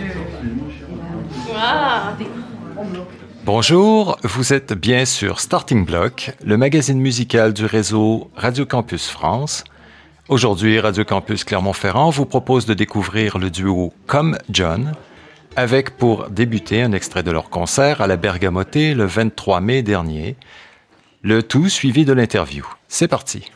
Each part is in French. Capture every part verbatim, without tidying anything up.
Bonjour, vous êtes bien sur Starting Block, le magazine musical du réseau Radio Campus France. Aujourd'hui, Radio Campus Clermont-Ferrand vous propose de découvrir le duo Comme John, avec pour débuter un extrait de leur concert à la Bergamotée le vingt-trois mai dernier. Le tout suivi de l'interview. C'est parti.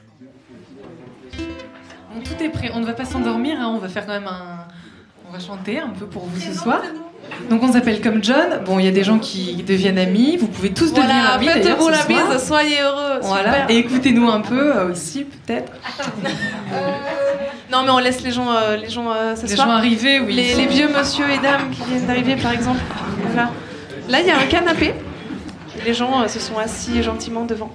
Bon, tout est prêt, on ne va pas s'endormir, hein. On va faire quand même un... On va chanter un peu pour vous ce soir. Donc on s'appelle Comme John. Bon, il y a des gens qui deviennent amis. Vous pouvez tous voilà, devenir amis. Faites-vous la soir. bise, soyez heureux. Voilà. Super. Et écoutez-nous un peu euh, aussi, peut-être. Euh... Non, mais on laisse les gens, euh, les gens euh, s'asseoir. Les gens arriver, oui. Les, les vieux monsieur et dames qui viennent d'arriver, par exemple. Voilà. Là, il y a un canapé. Les gens euh, se sont assis gentiment devant.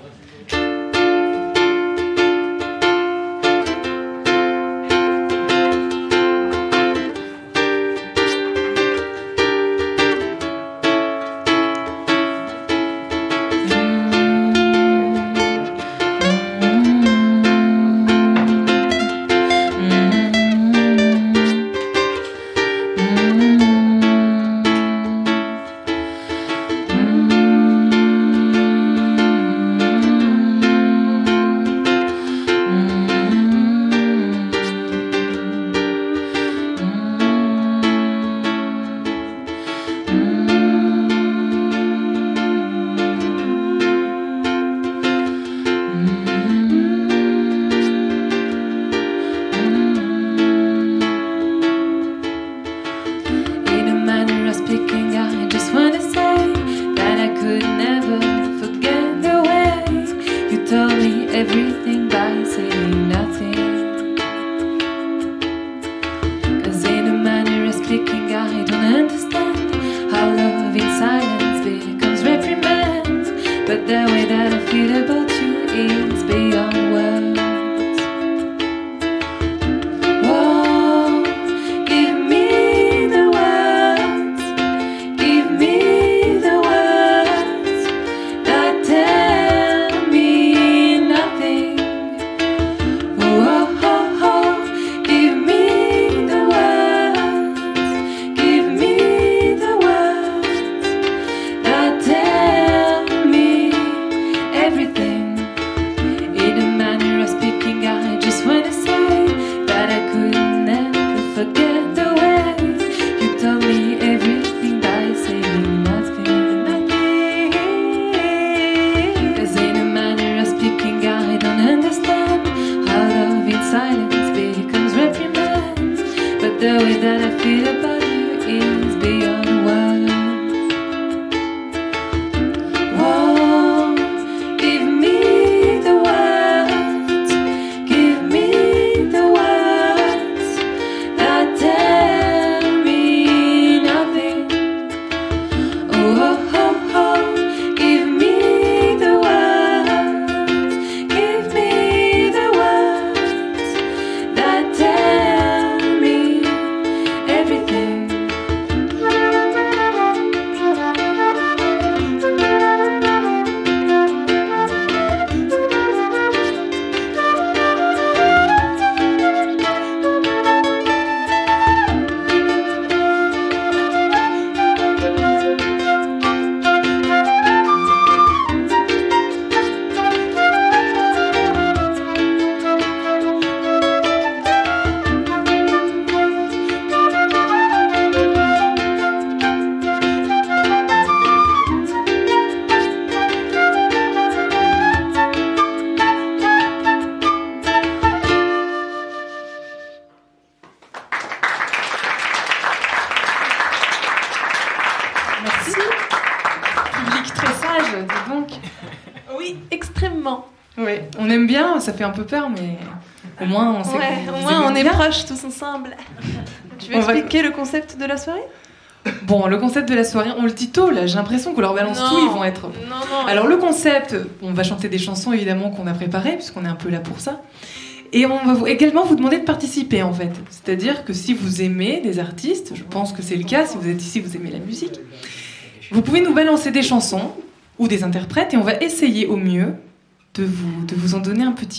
Ça fait un peu peur, mais au moins on sait ouais, qu'on au moins on est bien. proches tous ensemble. Tu veux on expliquer va... le concept de la soirée ? Bon, le concept de la soirée, on le dit tôt là, j'ai l'impression qu'on leur balance non, tout, ils vont être... Non, non. Alors le concept, on va chanter des chansons évidemment qu'on a préparées, puisqu'on est un peu là pour ça. Et on va vous, également vous demander de participer en fait. C'est-à-dire que si vous aimez des artistes, je pense que c'est le cas, si vous êtes ici, vous aimez la musique, vous pouvez nous balancer des chansons ou des interprètes et on va essayer au mieux de vous, de vous en donner un petit bout.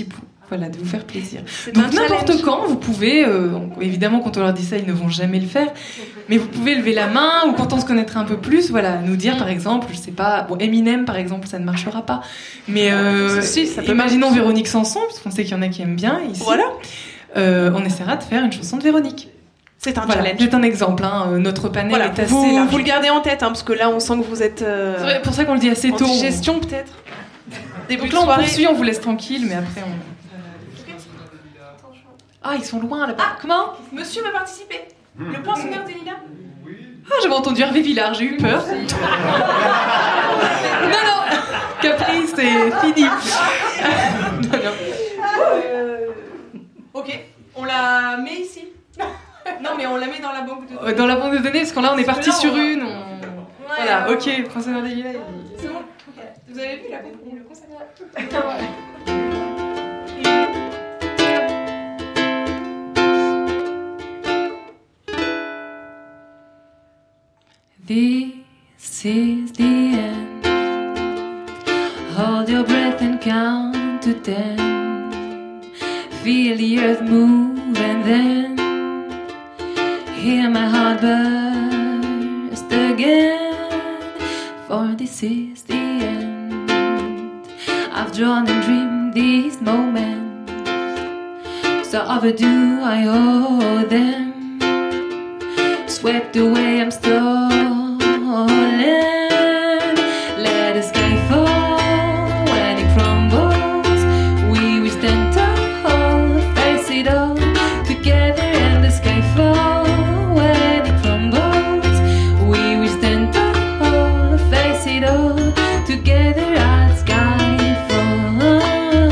Voilà, de vous faire plaisir. C'est Donc un n'importe challenge. quand, vous pouvez, euh, évidemment quand on leur dit ça, ils ne vont jamais le faire, mais vous pouvez lever la main, ou quand on se connaîtra un peu plus, voilà, nous dire par exemple, je sais pas, bon, Eminem par exemple, ça ne marchera pas, mais euh, Si, ça peut imaginons marcher. Véronique Sanson, parce qu'on sait qu'il y en a qui aiment bien ici, Voilà. euh, on essaiera de faire une chanson de Véronique. C'est un Voilà, challenge. c'est un exemple, hein, euh, notre panel Voilà, est assez vous, large. vous le gardez en tête, hein, parce que là, on sent que vous êtes euh, C'est vrai, pour ça qu'on le dit assez en tôt. digestion, peut-être. Début Donc de là, on soirée. poursuit, on vous laisse tranquille, mais après on... Ah, ils sont loin là-bas. Ah, comment Monsieur va participer. Le poinçonneur des lilas. Ah, j'avais entendu Hervé Villard, j'ai eu peur. non, non, Capri, c'est fini. non, non. Euh, Ok, on la met ici. Non, mais on la met dans la banque de données. Dans la banque de données, parce que là, on est Parce que parti là, on sur va- une. on- Ouais, Voilà, ouais, ok, Poinçonneur des lilas. il- C'est bon. Ok. Vous avez vu la le conservatoire. This is the end. Hold your breath and count to ten. Feel the earth move and then hear my heart burst again. For this is the end. I've drawn and dreamed these moments, so overdue I owe them. Swept away, I'm stolen. Let the sky fall when it crumbles. We will stand tall, face it all together, and the sky fall when it crumbles. We will stand tall, face it all together, as sky fall.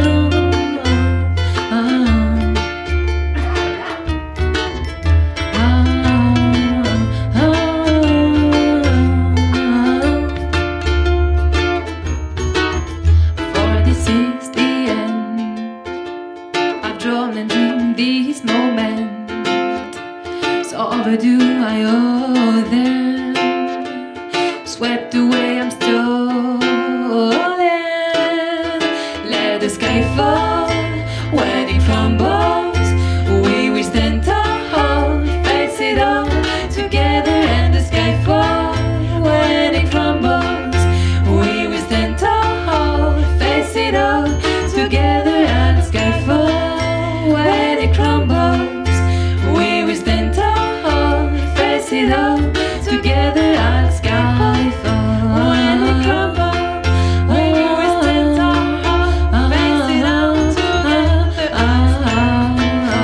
For this is the end. I've drawn and dreamed these moments, so overdue I owe them. Swept away, I'm stolen. Let the sky fall when it crumbles. We will stand tall, face it all together, and the sky fall when it crumbles. We will stand tall, face it all together, and the sky fall when it crumbles. We will stand tall, face it all together, and the sky fall when it crumbles. We will stand tall, face it all together.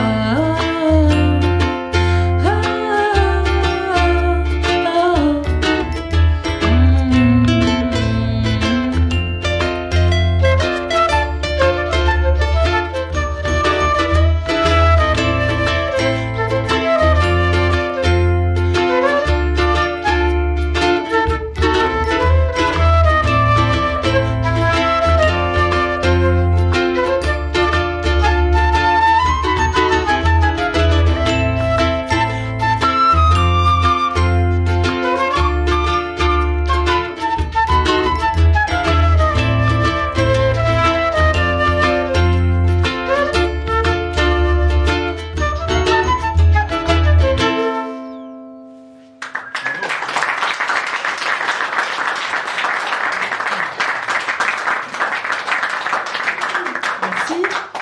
Merci.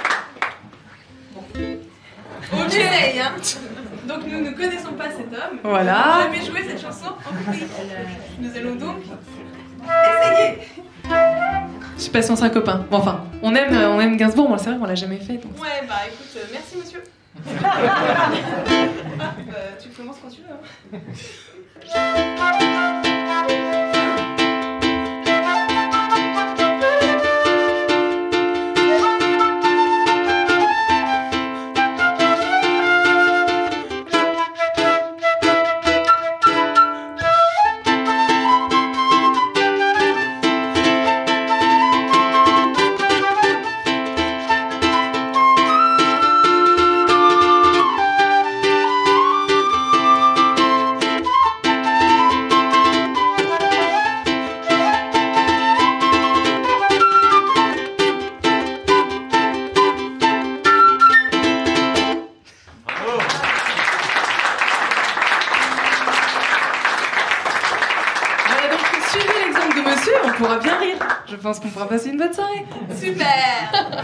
On essaye, hein. Donc nous ne connaissons pas cet homme. Voilà. Nous n'avons jamais joué cette chanson en public. Nous allons donc essayer. Je sais pas si on sera copains. Bon, enfin, on aime, on aime Gainsbourg, moi c'est vrai qu'on l'a jamais fait. Donc... Ouais, bah écoute, euh, merci monsieur. ah, bah, tu commences quand tu veux. Hein. on pourra bien rire. Je pense qu'on pourra passer une bonne soirée. Super.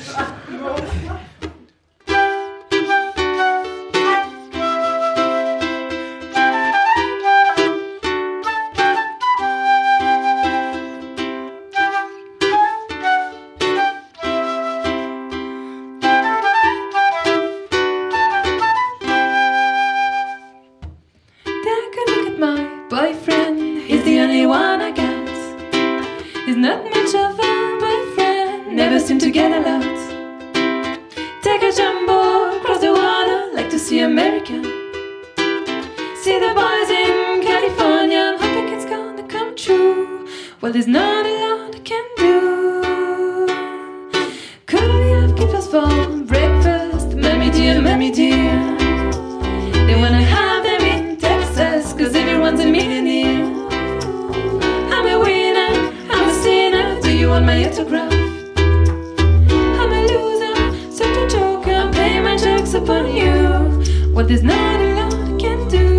Well, there's not a lot I can do. Could we have keep us for breakfast, mommy dear, mommy dear? They wanna have them in Texas, cause everyone's a millionaire. I'm a winner, I'm a sinner, do you want my autograph? I'm a loser, such a joker, I'm paying my checks upon you. Well, there's not a lot I can do.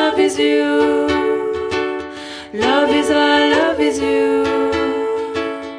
Love is all, love is you.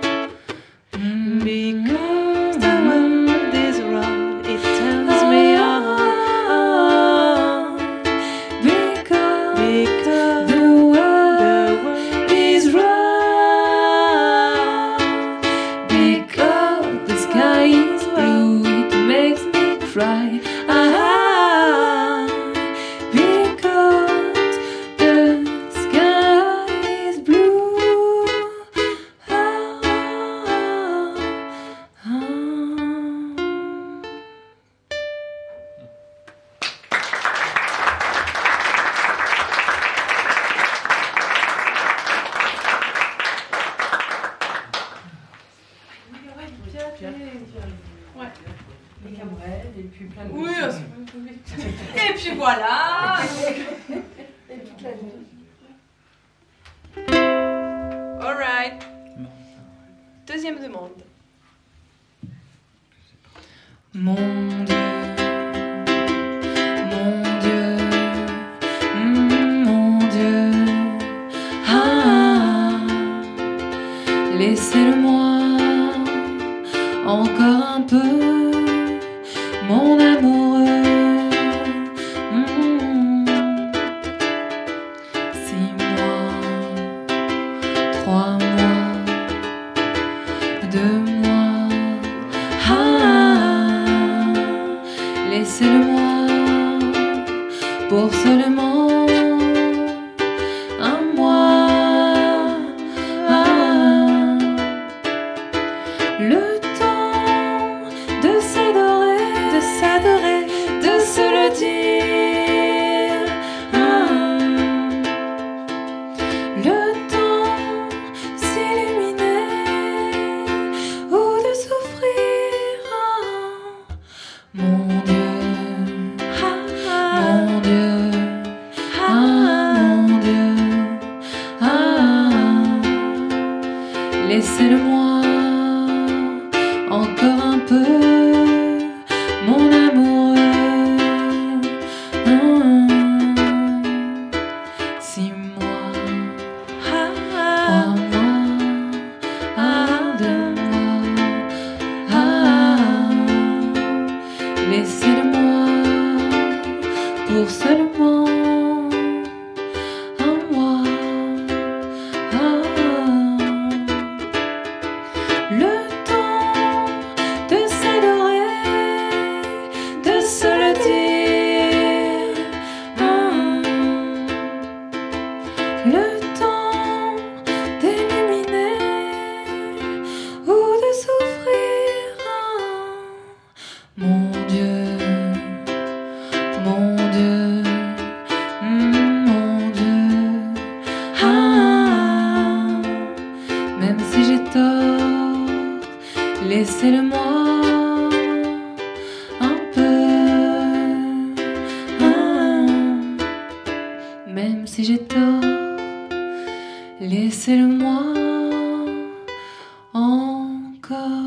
voilà. All right. Deuxième demande. Mon Dieu, mon Dieu, mm, mon Dieu, ah, laissez-le-moi encore un peu, mon amoureux. Mm. Six mois, trois mois, deux mois, ah, laissez-le-moi pour seulement un mois. Ah, le temps de s'adorer, de s'adorer, de se le dire. Ah, le temps s'illuminer ou de souffrir. Ah, mon Dieu, mon Dieu, ah, mon Dieu, ah, laissez-le-moi encore un peu, mon amoureux. Ah, six mois, trois mois, ah, deux mois, ah, laissez-le-moi pour seulement un mois. Ah, le temps de s'adorer, de se le dire. Ah, le temps d'éliminer ou de souffrir. Ah, mon Dieu, mon Dieu, mm, mon Dieu, ah, même si j'ai tort, laissez-le-moi un peu. Ah, même si j'ai tort, laissez-le-moi encore.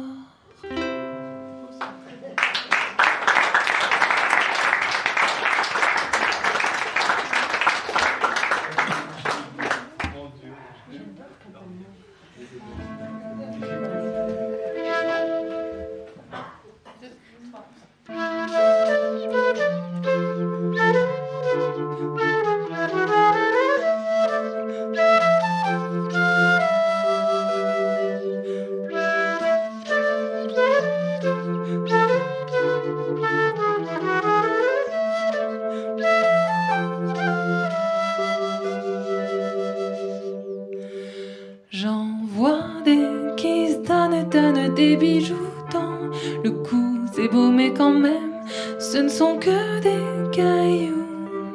J'en vois des qui se donnent, donnent des bijoux dans le cou. C'est beau mais quand même, ce ne sont que des cailloux.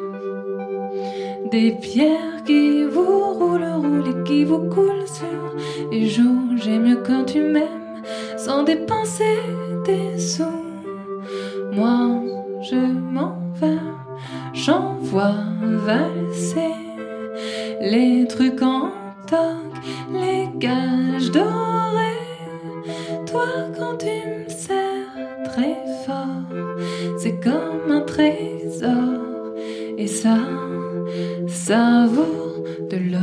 Des pierres qui vous roulent, roulent et qui vous coulent sur les joues. J'aime mieux quand tu m'aimes sans dépenser des sous. Moi je m'en vais, j'envoie valser les trucs en toc, les gages dorés. Toi quand tu me serres très fort, c'est comme un trésor. Et ça, ça vaut de l'or.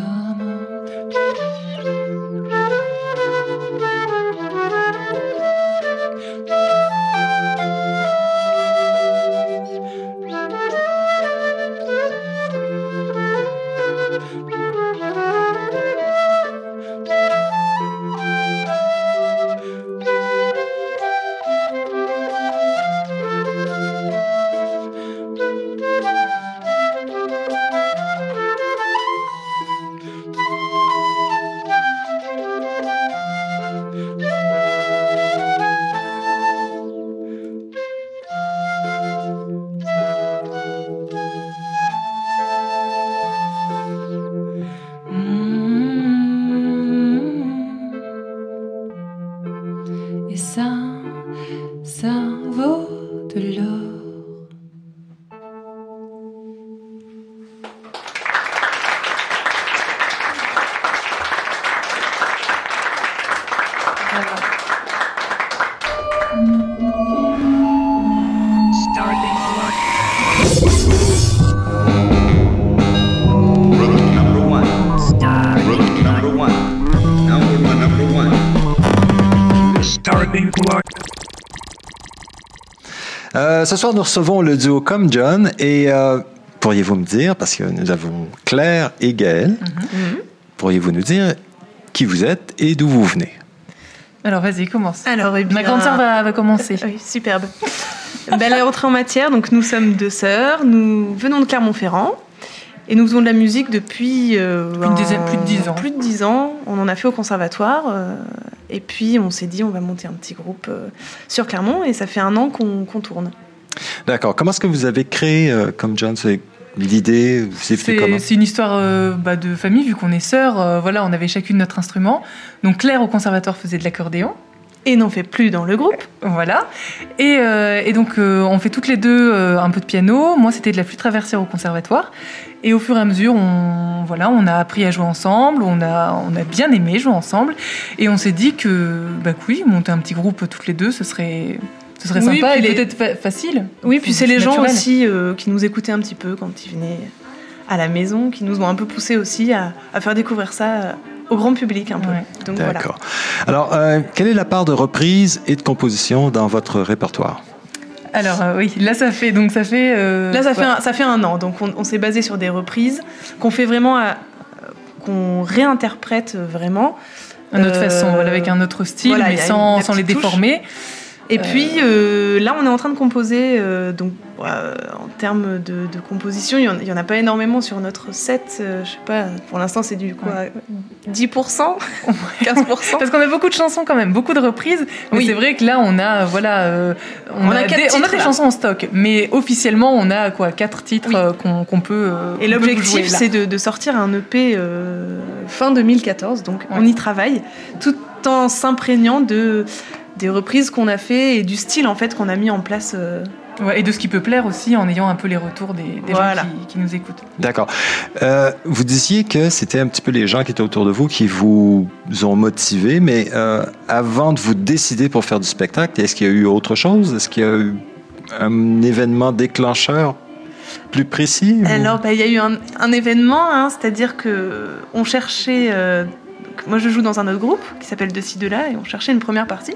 Euh, ce soir, nous recevons le duo Comme John et euh, pourriez-vous me dire, parce que nous avons Claire et Gaëlle, mm-hmm. pourriez-vous nous dire qui vous êtes et d'où vous venez? Alors vas-y, commence. Alors, eh bien... Ma grande sœur va, va commencer. Oui, superbe. Belle entrée en matière, donc nous sommes deux sœurs, nous venons de Clermont-Ferrand et nous faisons de la musique depuis euh, plus, de dizaine, plus de dix ans. Plus de dix ans. On en a fait au conservatoire euh, et puis on s'est dit on va monter un petit groupe euh, sur Clermont et ça fait un an qu'on, qu'on tourne. D'accord. Comment est-ce que vous avez créé euh, Comme John? C'est l'idée, c'est, c'est, comment? c'est une histoire euh, bah, de famille vu qu'on est sœurs. Euh, voilà, on avait chacune notre instrument. Donc Claire au conservatoire faisait de l'accordéon. Et n'en fait plus dans le groupe. Voilà. Et, euh, et donc, euh, on fait toutes les deux euh, un peu de piano. Moi, c'était de la flûte traversière au conservatoire. Et au fur et à mesure, on, voilà, on a appris à jouer ensemble. On a, on a bien aimé jouer ensemble. Et on s'est dit que, bah oui, monter un petit groupe toutes les deux, ce serait, ce serait oui, sympa et les... peut-être fa- facile. Oui, puis c'est les naturel. gens aussi euh, qui nous écoutaient un petit peu quand ils venaient à la maison, qui nous ont un peu poussé aussi à, à faire découvrir ça euh, au grand public un peu. Ouais. Donc, D'accord. Voilà. Alors, euh, quelle est la part de reprise et de composition dans votre répertoire? Alors euh, oui, là ça fait donc ça fait euh, là ça fait ouais. un, ça fait un an. Donc on, on s'est basé sur des reprises qu'on fait vraiment, à, qu'on réinterprète vraiment à notre euh, façon, voilà, avec un autre style, voilà, mais sans, sans les touche. déformer. Et puis euh, là, on est en train de composer. Euh, donc, euh, en termes de, de composition, il n'y en, en a pas énormément sur notre set. Euh, je sais pas. Pour l'instant, c'est du quoi, ouais. dix pour cent, quinze pour cent. Parce qu'on a beaucoup de chansons quand même, beaucoup de reprises. Mais oui. C'est vrai que là, on a voilà, euh, on, on, a, a des, titres, on a des chansons en stock. Mais officiellement, on a quoi, quatre titres oui. euh, qu'on, qu'on peut. Euh, Et qu'on l'objectif, peut c'est de, de sortir un E P euh, fin deux mille quatorze. Donc, ouais. on y travaille, tout en s'imprégnant de des reprises qu'on a fait et du style en fait qu'on a mis en place. Euh... Ouais, et de ce qui peut plaire aussi en ayant un peu les retours des, des voilà. gens qui, qui nous écoutent. D'accord. Euh, vous disiez que c'était un petit peu les gens qui étaient autour de vous qui vous ont motivé, mais euh, avant de vous décider pour faire du spectacle, est-ce qu'il y a eu autre chose? Est-ce qu'il y a eu un événement déclencheur plus précis? Alors, bah, il y a eu un, un événement, hein, c'est-à-dire qu'on cherchait... Euh, moi, je joue dans un autre groupe qui s'appelle De ci, de là, et on cherchait une première partie.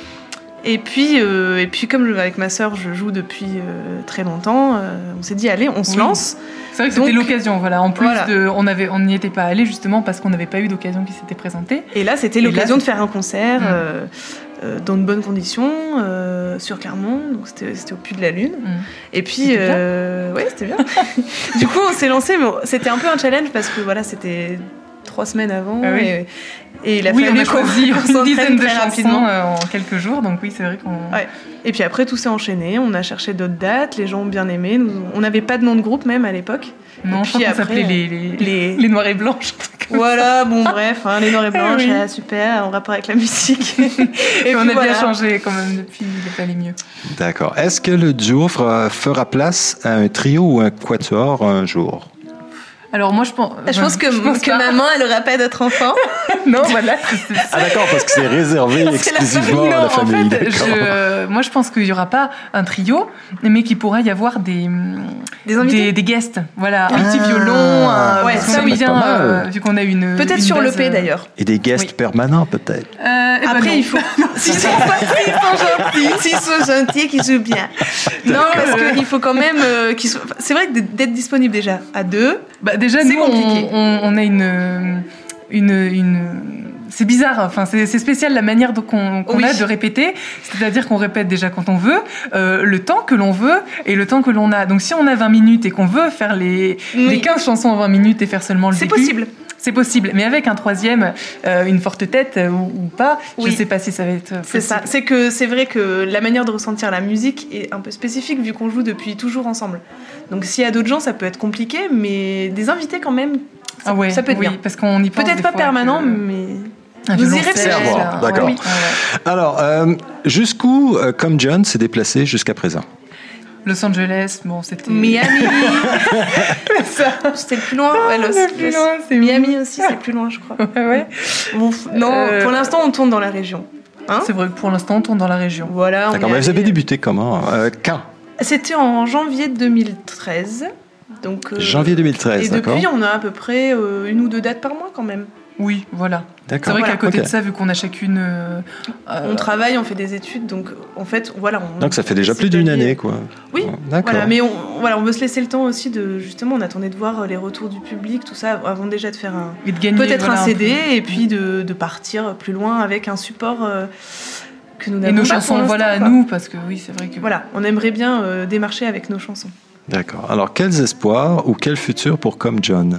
Et puis, euh, et puis comme je, avec ma sœur, je joue depuis euh, très longtemps, euh, on s'est dit, allez, on se oui. lance. C'est vrai que Donc, c'était l'occasion, voilà. En plus, voilà. de, on avait, on n'y était pas allé justement parce qu'on n'avait pas eu d'occasion qui s'était présentée. Et là, c'était et l'occasion là, de faire un concert mmh. euh, euh, dans de bonnes conditions euh, sur Clermont. Donc c'était, c'était au Puy de la Lune. Mmh. Et puis, c'était euh, bien. Ouais, c'était bien. Du coup, on s'est lancé, mais c'était un peu un challenge parce que voilà, c'était trois semaines avant. Ah oui. et, Et il a oui, fallu on a choisi une dizaine de rapidement chansons en quelques jours, donc oui, c'est vrai qu'on... Ouais. Et puis après, tout s'est enchaîné, on a cherché d'autres dates, les gens ont bien aimé, nous, on n'avait pas de nom de groupe même à l'époque. Non, et je crois qu'on s'appelait les, les, les... les Noirs et Blanches. Voilà, bon bref, hein, les Noirs et Blanches, ah, oui. ah, super, en rapport avec la musique. Et, et on a voilà. bien changé quand même depuis, il fallait mieux. D'accord. Est-ce que le duo fera, fera place à un trio ou un quatuor un jour? Alors moi je pense. Je pense que, je pense que maman elle aura pas d'autres enfants. Non voilà. C'est, c'est... Ah d'accord parce que c'est réservé parce exclusivement la à la famille. En fait, je, euh, moi je pense qu'il y aura pas un trio, mais qu'il pourra y avoir des des invités, des, des guests. Voilà, un ah, petit violon. Un, ouais, ça oui bien euh, vu qu'on a une. Peut-être une sur base, l'E P d'ailleurs. Et des guests oui. permanents peut-être. Euh, Après ben il faut. S'ils sont gentils, s'ils sont gentils, qu'ils jouent bien. Non parce qu'il faut quand même euh, qu'ils soient. C'est vrai que d'être disponible déjà à deux. Bah déjà c'est nous compliqué. On, on a une, une, une c'est bizarre, enfin c'est, c'est spécial la manière qu'on, qu'on oui. a de répéter, c'est-à-dire qu'on répète déjà quand on veut, euh, le temps que l'on veut et le temps que l'on a. Donc si on a vingt minutes et qu'on veut faire les, oui. les quinze chansons en vingt minutes et faire seulement le c'est début, possible. C'est possible, mais avec un troisième, euh, une forte tête euh, ou, ou pas, oui. je ne sais pas si ça va être possible. C'est ça. C'est que c'est vrai que la manière de ressentir la musique est un peu spécifique vu qu'on joue depuis toujours ensemble. Donc s'il y a d'autres gens, ça peut être compliqué, mais des invités quand même, ça, ah ouais, ça peut être oui, bien. Parce qu'on y pense peut-être pas permanent, que... mais un vous y réfléchissez. D'accord. Ouais, oui. ouais. Alors, euh, jusqu'où, euh, Comme John, s'est déplacé jusqu'à présent? Los Angeles, bon, c'était... Miami. Ça, c'était le plus loin. Ouais, Los, le plus loin, c'est Miami aussi, c'est plus loin, je crois. Ouais, ouais. Bon, non, euh... pour l'instant, on tourne dans la région. Hein c'est vrai que pour l'instant, on tourne dans la région. Voilà. D'accord, mais vous avez débuté comment euh, Quand? C'était en janvier deux mille treize. Donc, euh, janvier deux mille treize, et d'accord. Et depuis, on a à peu près euh, une ou deux dates par mois quand même. Oui, voilà. D'accord. C'est vrai Voilà. qu'à côté Ok. de ça, vu qu'on a chacune... euh, On travaille, on fait des études, donc en fait, voilà. On, Donc ça fait déjà c'est plus d'une pallier. année, quoi. Oui, D'accord. Voilà, mais on, voilà, on veut se laisser le temps aussi de, justement, on attendait de voir les retours du public, tout ça, avant déjà de faire un, et de gagner, peut-être voilà, un C D, peu. et puis de, de partir plus loin avec un support euh, que nous Et n'avons nos pas pour chansons, l'instant, voilà, à quoi. nous, parce que oui, c'est vrai que... Voilà, on aimerait bien euh, démarcher avec nos chansons. D'accord. Alors, quels espoirs ou quel futur pour Comme John?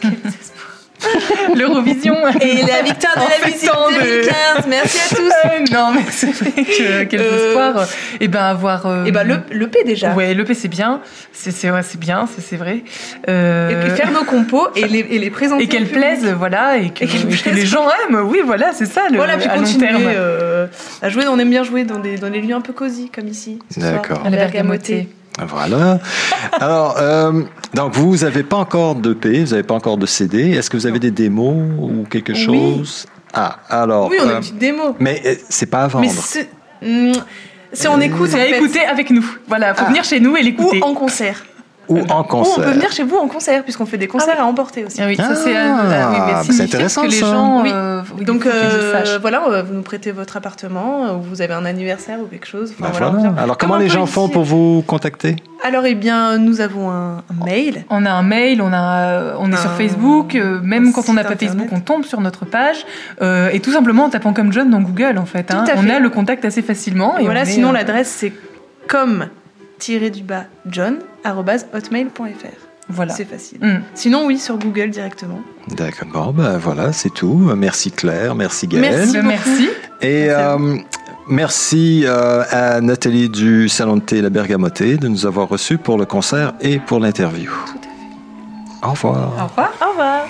L'Eurovision. Et la victoire de En la fait, musique tant de- deux mille quinze, merci à tous. Euh, non, mais c'est vrai que quel Euh, espoir. Et ben avoir. euh, Et ben le, le P déjà. Ouais, l'E P c'est bien, c'est c'est ouais, c'est bien, c'est c'est vrai. Euh, Et puis faire nos compos et les, et les présenter. et qu'elles au public. plaisent, voilà, et que, Et qu'elles et que plaisent. les gens aiment. Oui, voilà, c'est ça le Voilà, puis à long continuer terme. euh, à jouer. On aime bien jouer dans des, dans des lieux un peu cosy, comme ici. ce soir, D'accord. en À la Bergamoté. Bergamoté. Voilà. Alors, euh, donc vous n'avez pas encore d'E P, vous n'avez pas encore de C D. Est-ce que vous avez des démos ou quelque Oui. chose? Ah, alors. Oui, on a euh, une petite démo. mais euh, c'est pas à vendre. Mais c'est, hum, c'est en écoute, en C'est à fait. écouter avec nous. Voilà, faut Ah. venir chez nous et Ou l'écouter. en concert. Ou en Ou concert. on peut venir chez vous en concert, puisqu'on fait des concerts à emporter aussi. Ah oui, ça Ah, c'est euh, oui, mais c'est signifique intéressant, que les ça. gens. Oui. euh, oui, Donc faut qu'ils le euh, sachent. voilà, euh, vous nous prêtez votre appartement, euh, ou vous avez un anniversaire ou quelque chose. Enfin, Ben voilà, voilà. on vient. Alors, Comme comment un les peu gens ici. font pour vous contacter? Alors, eh bien, nous avons un, un mail. On a un mail, on, a, on est sur Un- Facebook, euh, même un quand on n'a site pas internet. Facebook, on tombe sur notre page, euh, et tout simplement en tapant comme John dans Google, en fait. hein. Tout à On fait. a le contact assez facilement. Et voilà, on est, sinon euh, l'adresse c'est comme du bas john arobase hotmail point f r. Voilà. C'est facile. Mm. Sinon, oui, sur Google directement. D'accord. Bon, ben voilà, c'est tout. Merci Claire, merci Gaëlle. Merci. Ben, merci. Et Merci à euh, merci euh, à Nathalie du Salon de thé La Bergamoté de nous avoir reçus pour le concert et pour l'interview. Tout à fait. Au revoir. Au revoir. Au revoir.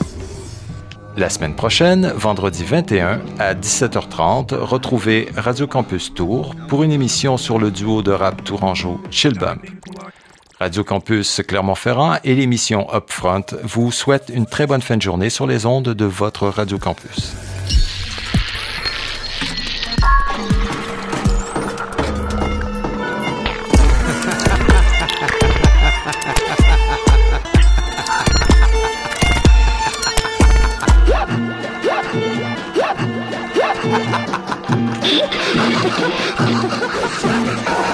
La semaine prochaine, vendredi vingt et un à dix-sept heures trente, retrouvez Radio Campus Tours pour une émission sur le duo de rap tourangeau Chill Bump. Radio Campus Clermont-Ferrand et l'émission Upfront vous souhaitent une très bonne fin de journée sur les ondes de votre Radio Campus. Ha ha ha ha ha!